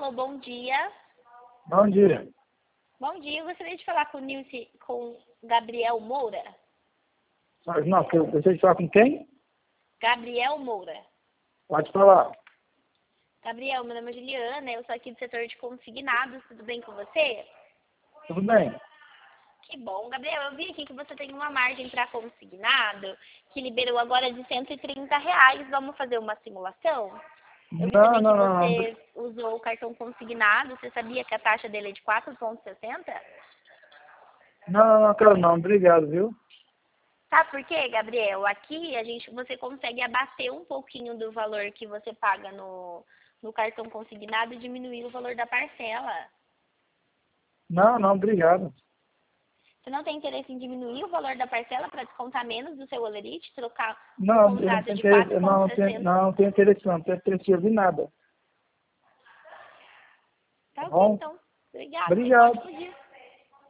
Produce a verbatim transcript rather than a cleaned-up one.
Alô, bom dia. Bom dia. Bom dia, eu gostaria de falar com o Nilce, com Gabriel Moura. Não, eu preciso falar com quem? Gabriel Moura. Pode falar. Gabriel, meu nome é Juliana, eu sou aqui do setor de consignados, tudo bem com você? Tudo bem? Que bom. Gabriel, eu vi aqui que você tem uma margem para consignado, que liberou agora de cento e trinta reais. Vamos fazer uma simulação? Eu vi Não, também não, que não, não. você usou o cartão consignado. Você sabia que a taxa dele é de quatro vírgula sessenta? Não, não, não quero não. Obrigado, viu? Sabe por quê, Gabriel? Aqui a gente, você consegue abater um pouquinho do valor que você paga no, no cartão consignado e diminuir o valor da parcela. Não, não, obrigado. Você não tem interesse em diminuir o valor da parcela para descontar menos do seu olerite, trocar um Não, eu não contrato tenho de interesse, quatro não, vírgula não tenho, sessenta? não, não tenho interesse não. Não tenho interesse em ouvir nada. Tá Tá ok, bom? então. Obrigada. Tenha um Obrigado. ótimo dia.